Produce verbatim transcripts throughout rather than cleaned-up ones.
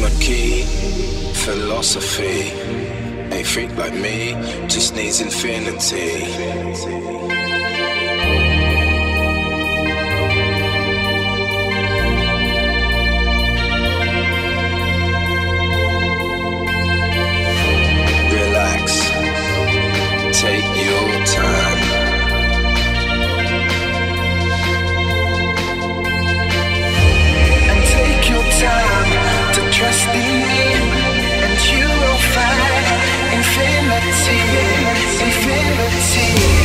my key. Philosophy. A freak like me just needs infinity. Take your time. And take your time to trust in me, and you will find infinity, infinity.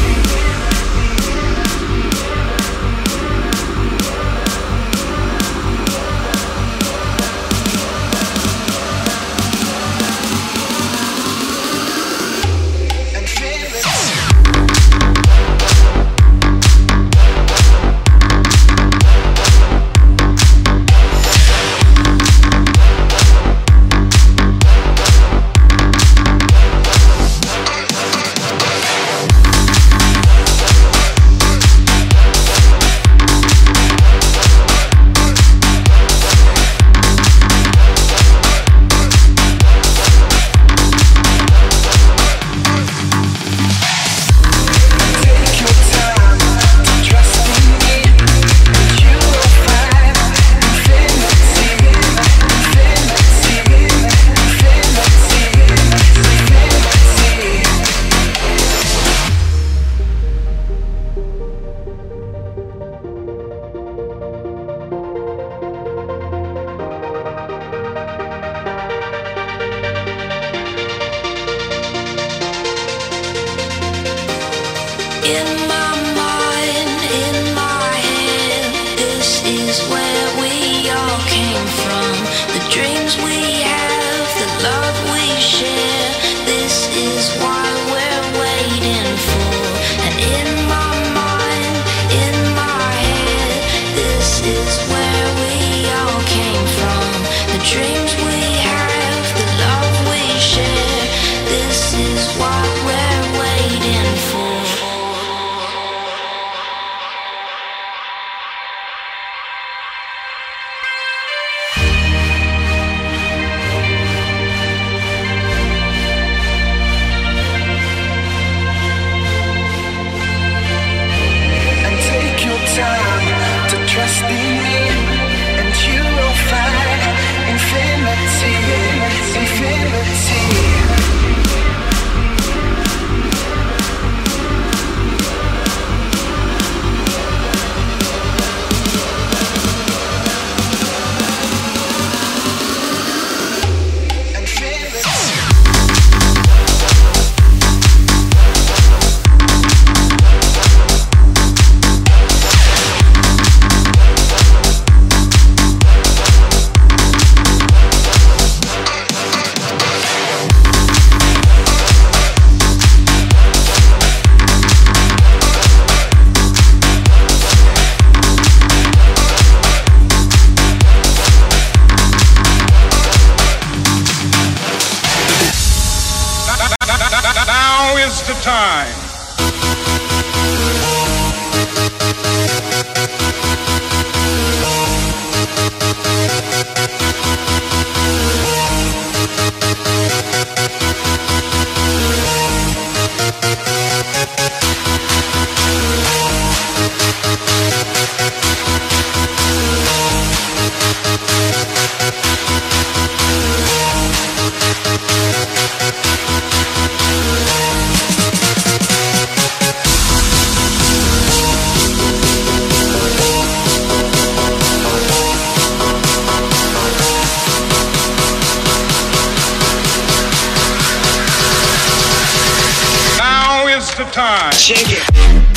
Time. Shake it.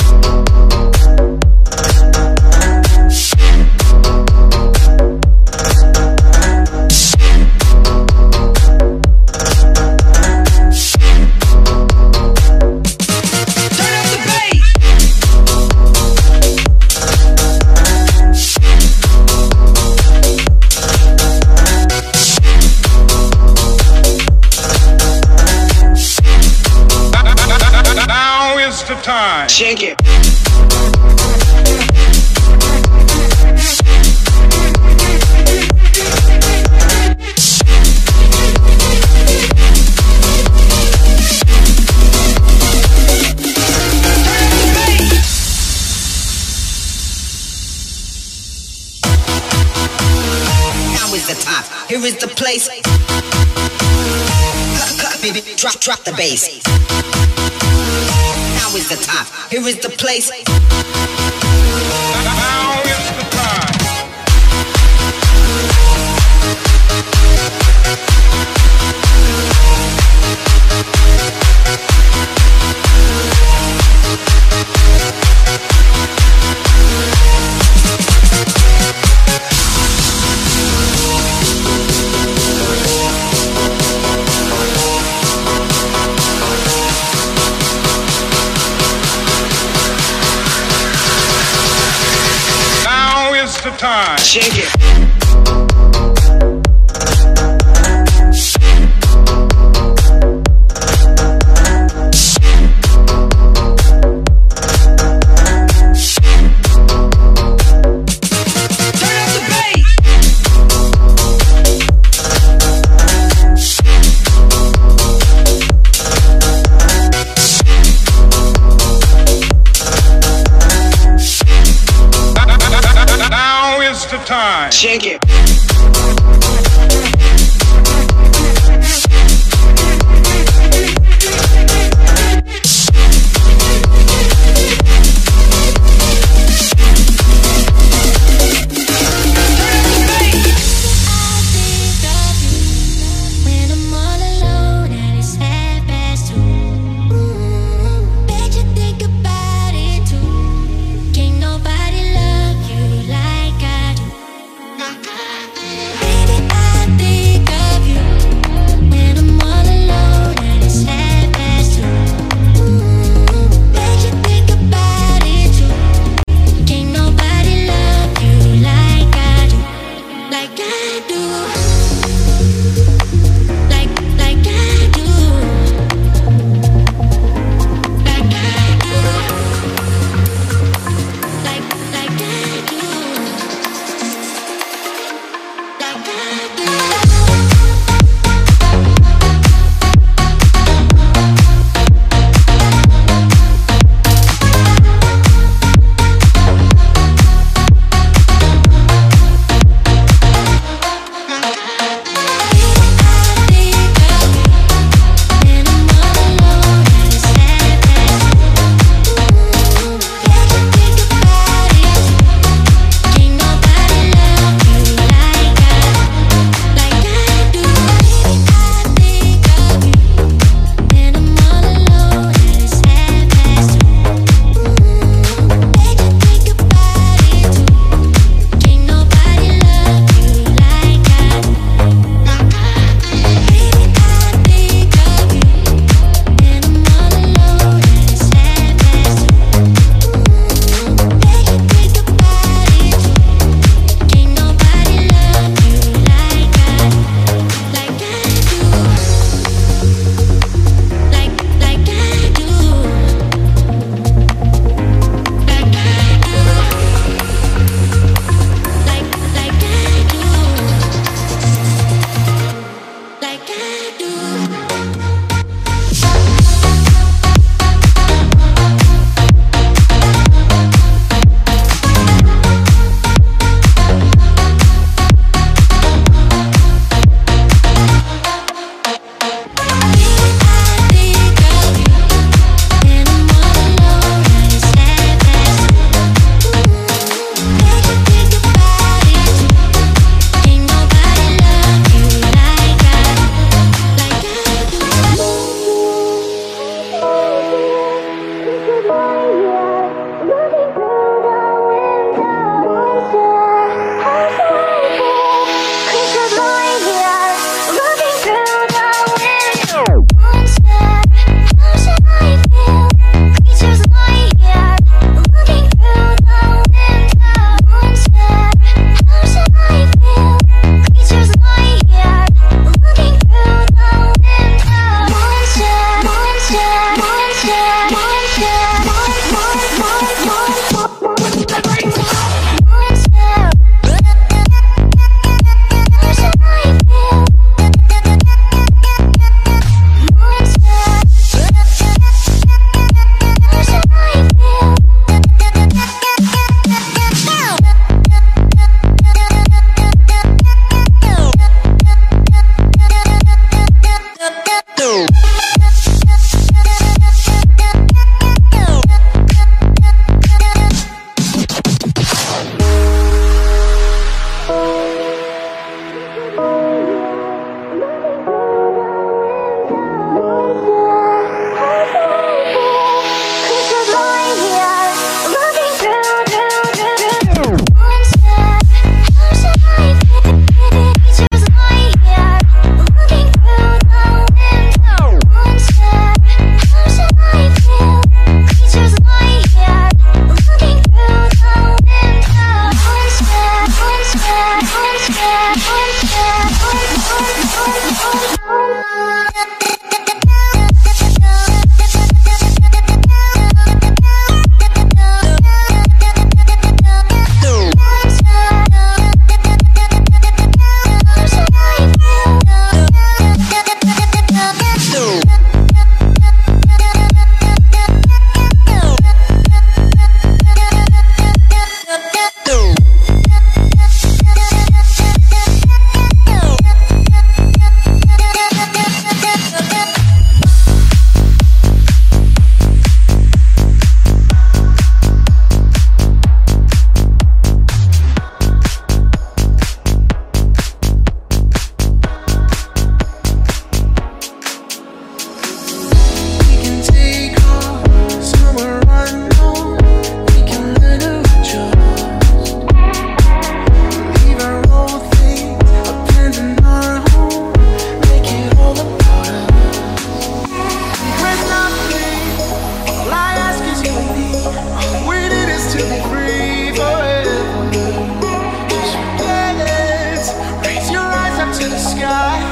Time. Shake it. the top. Here is the place. Cut, cut, baby, drop, drop the bass. Now is the top. Here is the place. Now is the time. The time. Shake it. The time. Shake it. Like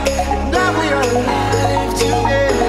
Now we are alive together.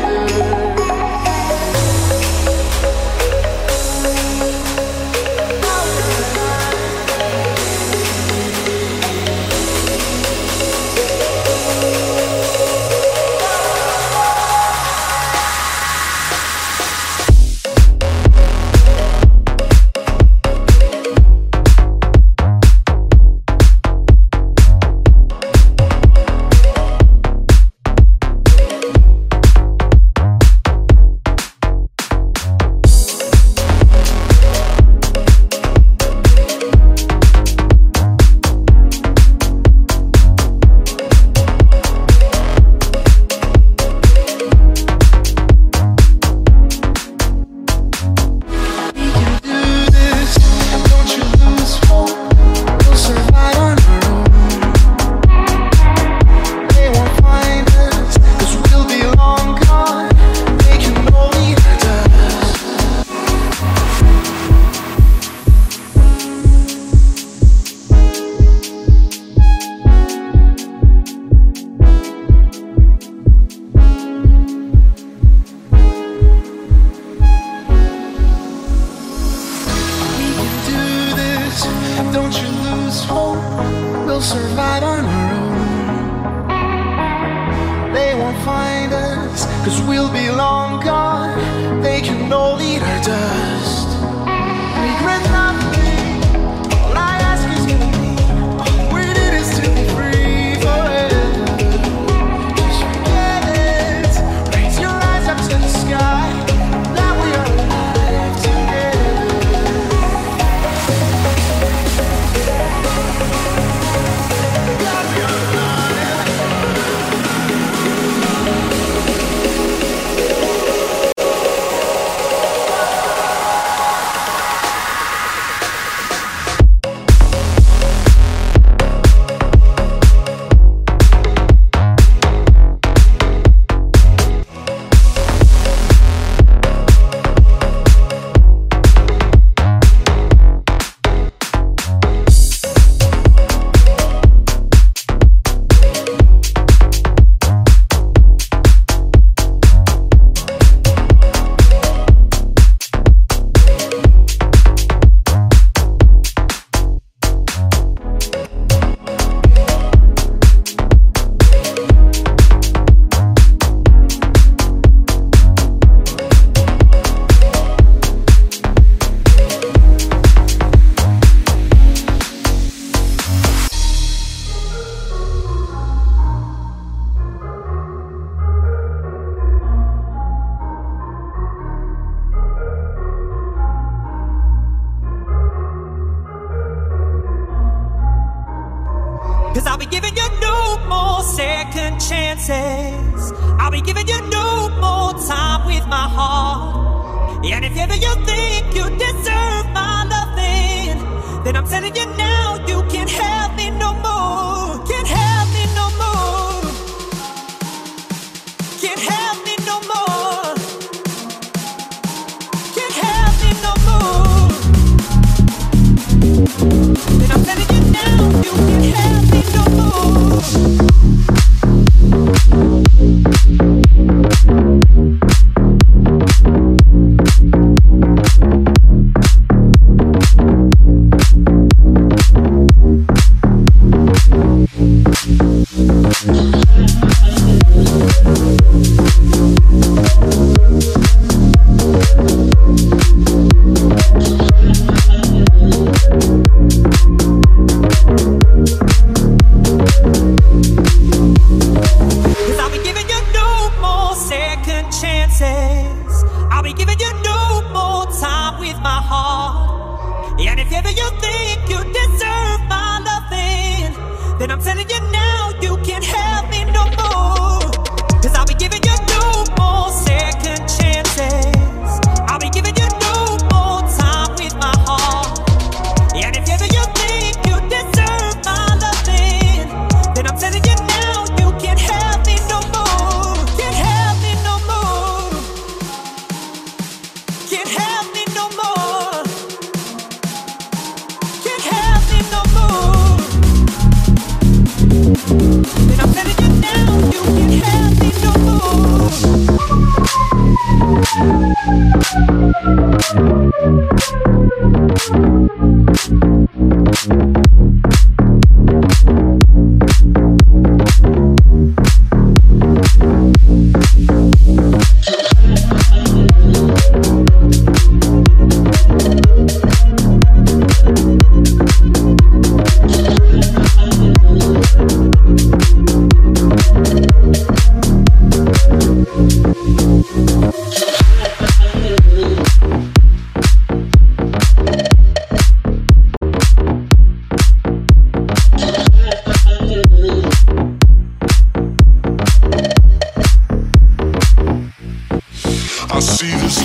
Then I'm letting you down. You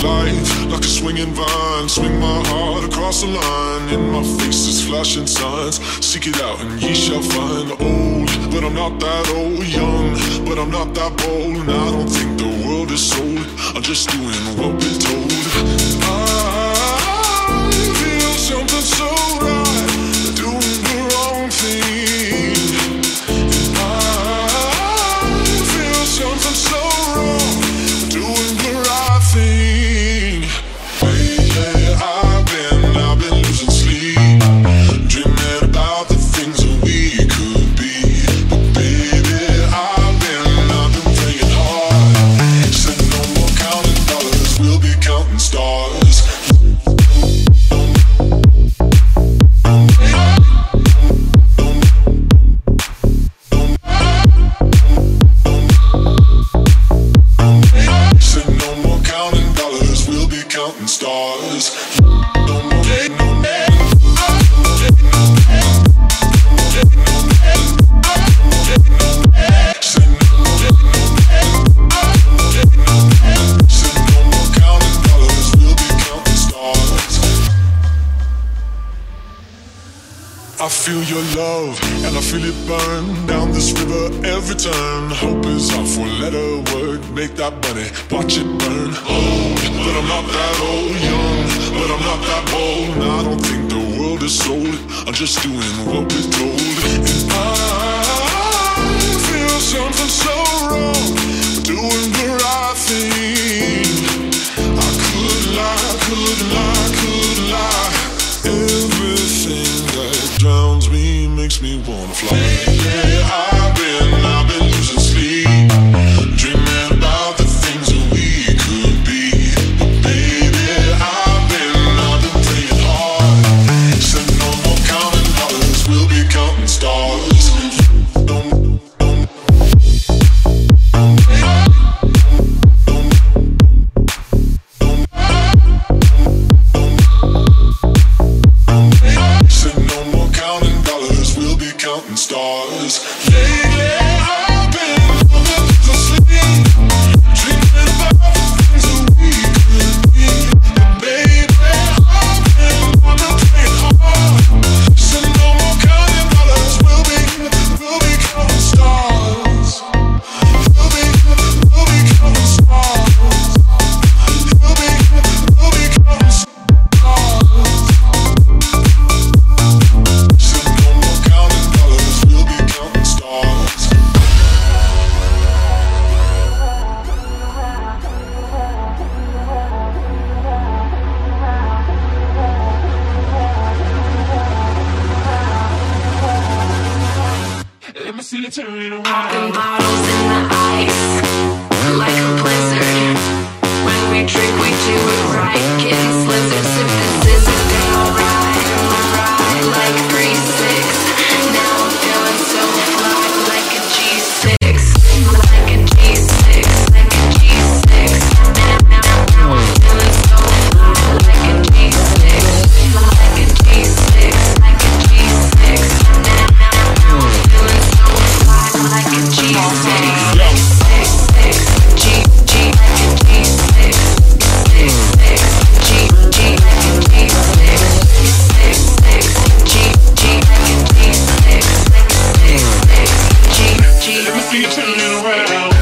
life like a swinging vine. Swing my heart across the line. In my face is flashing signs. Seek it out and ye shall find. Old, but I'm not that old. Young, but I'm not that bold. And I don't think the world is sold. I'm just doing what we're told. I feel something so right, doing the wrong thing. Something so wrong, doing the right thing. Lately I've been, I've been losing sleep, dreaming about the things that we could be. But baby, I've been, I've been playing hard. Said no more counting dollars, we'll be counting stars. Stars. No more, no more. I feel your love, and I feel it burn down this river every turn. Hope is our four-letter word, make that money, watch it burn. Old, but I'm not that old. Young, but I'm not that bold. And I don't think the world is sold. I'm just doing what we're told. And I feel something so wrong, doing the right thing. I could lie, could lie, could lie. Everything that drowns me makes me wanna fly. Lately I've been, I've been losing sleep, dreaming about the things that we could be. But baby, I've been, I've been playing hard. Said no more counting dollars, we'll be counting stars. Don't, don't, counting stars. Lately I've been losing sleep, dreaming about the things that we could be. But baby, I've been, I've been playing hard. Said no more counting dollars, we'll be, we'll be counting stars. We'll be, we'll be counting stars. We'll be, we'll be counting stars. Popping bottles in the ice, like a blizzard. When we drink, we do it right, getting slizzard, sipping scissors. They alright, alright, like three six. Now I'm feeling so fly, like a G six, like a G six, like a G six. Now, now, now I'm feeling so fly, like a G six, like a G six, like a G six. Now, now, now I'm feeling so fly, like a G six, six, six, G, G, like a G six, six, six, G, G, like a G six, six, six, G, G, like a G six, six, six, G, G, let me see you turn it around.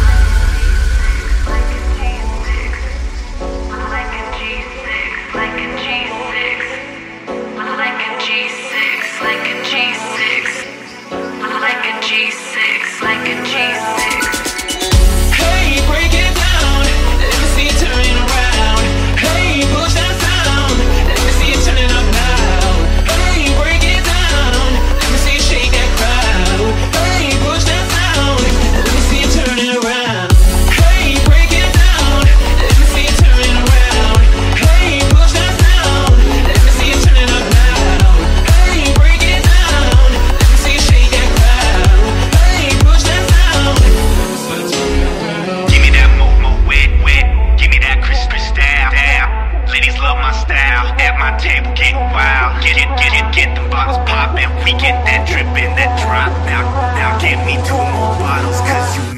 Like a G six, like a G six, like a G six, like a G six, like a G six, like a G six. Hey, break it down. Let me see you turn it around. Hey, push that sound. Let me see you turn it up now. Hey, break it down. Let me see you shake that crowd. Hey, push that sound.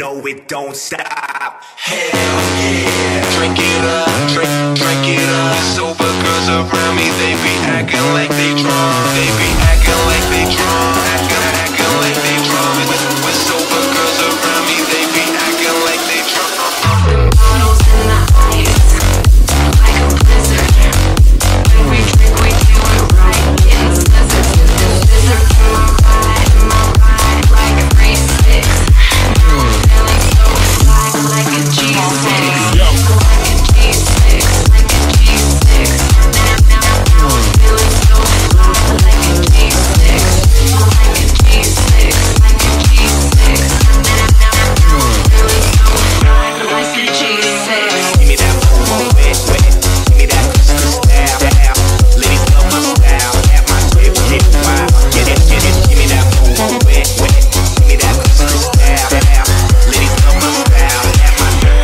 know it don't stop. Hell yeah. Drink it up, drink, drink it up. Sober girls around me, they be acting like they drunk. They be acting like they drunk. Acting, acting like they drunk. With, with sober girls around me, they be acting like they drunk. Popping bottles in the ice, like a blizzard. When we drink, we do it right. Getting slizzard, slizzard, slizzard. In my ride, in my ride, like three six. Feeling so fly, like a G six. Like a G six, like a G six. Now, now, now I'm feeling so fly, like a G six. Like a G six, like a G six. Now, now, now I'm feeling so fly, like a G six. Give me that boom, wet, wet. Give me that Christmas style, style. Ladies love my style. At my crib, get wild. Get it, get it. Give me that boom, wet, wet. Give me that Christmas style, style. Ladies love my style. At my crib.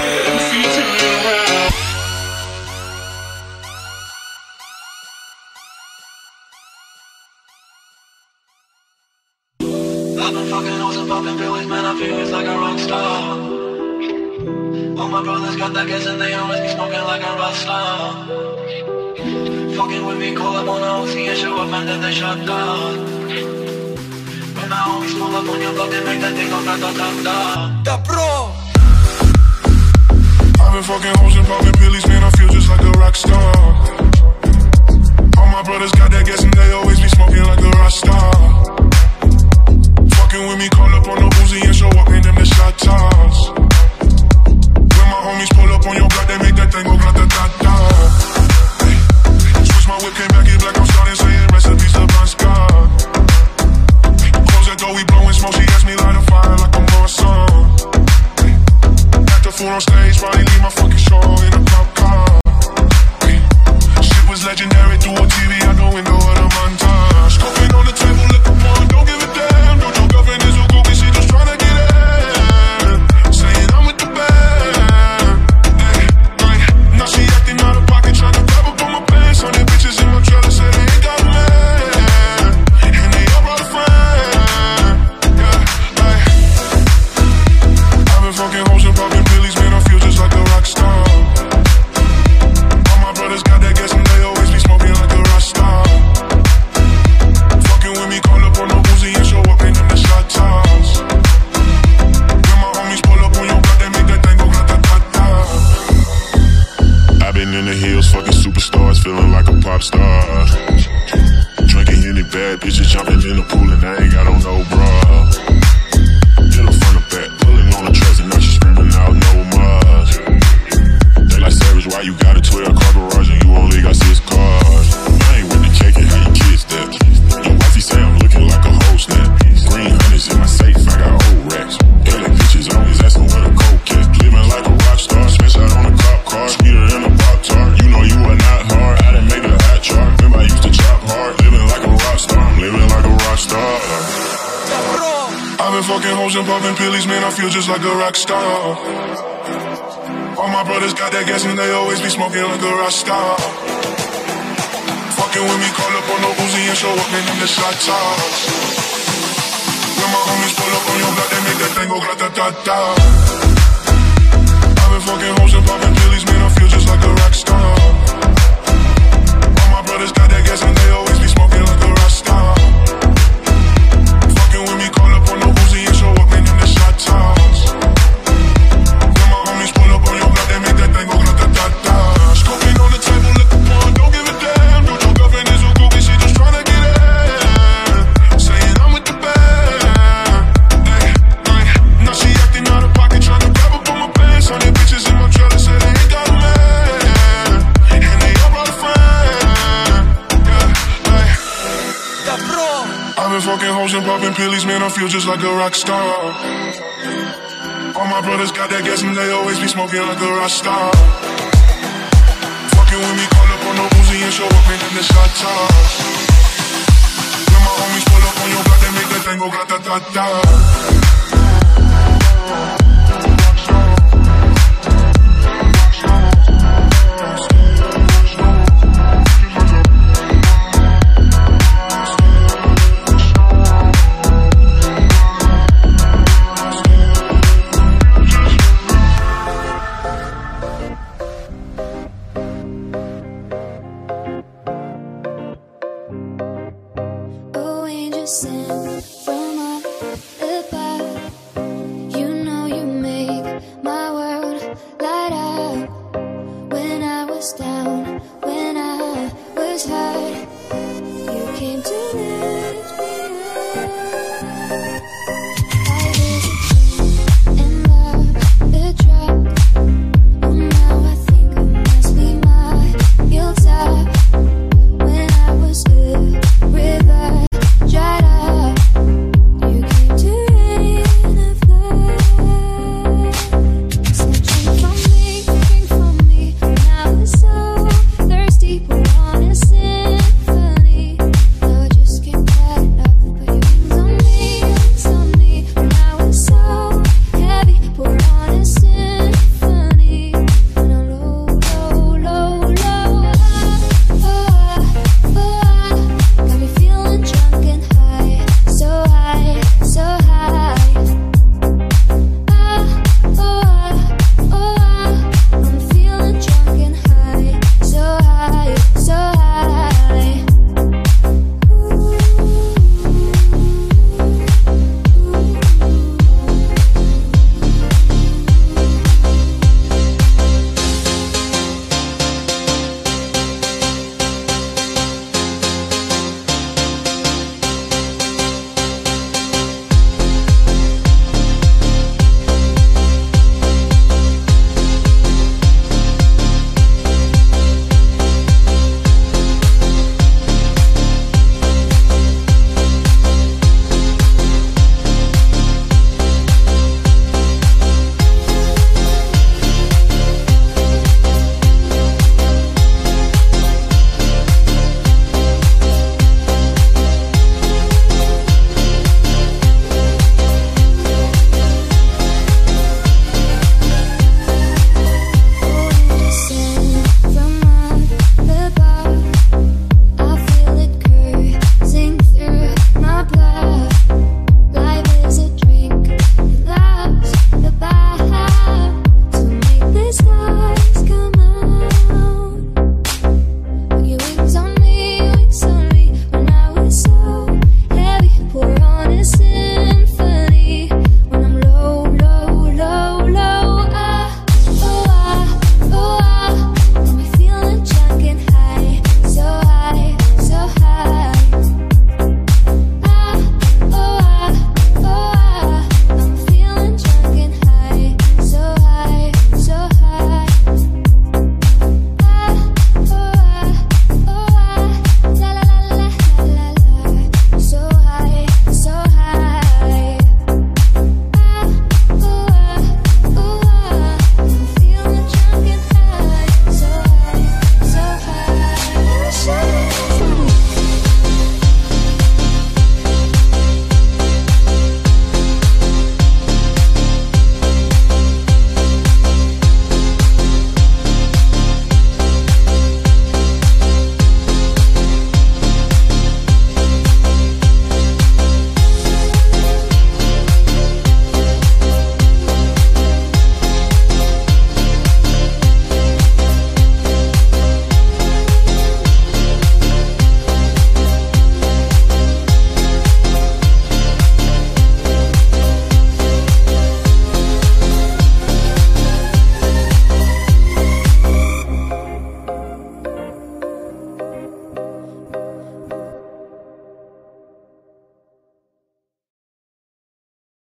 I've been fucking hoes and popping pills, man, I feel it's like a rock star. All my brothers got that gas and they always be smoking like a rock star. Fucking with me, call up on a O C and show up and then they shut down. When my homies pull up on your block, they make that thing go da-da-da-da. The Pro! I've been fucking hoes and popping pillies, man, I feel just like a rock star. All my brothers got that gas and they always be smoking like a rock star. Fucking with me, call up on the Uzi and show up in them the shot toss. When my homies pull up on your block, they make that thing go grata-ta-ta. Hey, switch my whip, came back in black, I'm starting saying recipes to Bon Scott. Hey, close that door, we blowing smoke, she asked me light a fire like I'm on some. Hey, act a fool on stage, probably leave my fucking show in a cop car. Hey, shit was legendary through a T V out the window of the montage. Cocaine on the table, liquor pouring, don't give a damn. Don't your girlfriend is a groupie, she just tryna get in. Saying I'm with the band. Hey, hey, now she acting out of pocket, tryna grab up on my pants. Hundred bitches in my trailer say they ain't got a man, and they all brought a friend. Yeah, hey. I've been fucking hoes and popping pillies, man, I feel just like a rock star. All my brothers got that gas and they always be smoking like a rock star. Fucking with me, call up on the Uzi and show up in them the shot toss. When my homies pull up on your block, they make that thing go grata-ta-ta. I've been in the hills, fucking superstars, feeling like a pop star. Drinking Henny, bad bitches jumping in the pool and I ain't got on no bra. Hit her from the back, pulling on the tracks and now she screaming out no more. They like Savage, why you got a twelve car garage and you only got six cars? I ain't with the cake and how you kiss that. Your wifey say I'm looking like a host now. Green hundreds in my safe, I got old racks. L A bitches always asking where the coke at. Living like a rock star, spent out on a cop car, sweeter than a Pop Tart. You know you are not hard, I done made a hot chart. Remember I used to chop hard, living like a rock star. I'm living like a rock star. I've been fucking hoes and popping pillies, man, I feel just like a rock star. All my brothers got that gas and they always be smoking like a rock star. Fucking with me, call up on the Uzi and show up in them the shot toss. When my homies pull up on your block, they make that thing go grata-ta-ta. I've been fucking hoes and popping pillies, man, I feel just like a rock star. All my brothers got that gas and they always be smoking like a rock star. Fucking with me, call up on the Uzi and show up in them the shot toss. When my homies pull up on your block, they make that thing go grata-ta-ta. Smoking on the table, liquor pouring, don't give a damn. Don't your girlfriend is a groupie, she just tryna get in. Saying I'm with the band. Hey, hey, now she acting out of pocket, tryna grab up on my pants. Hundred bitches in my trailer say they ain't got a man, and they all brought a friend. Yeah, hey. The Pro. I've been fucking hoes and popping pillies, man, I feel just like a rock star. All my brothers got that gas and they always be smoking like a rock star. Fucking with me, call up on the Uzi and show up in them the shot toss. When my homies pull up on your block, they make that thing go grata-ta-ta.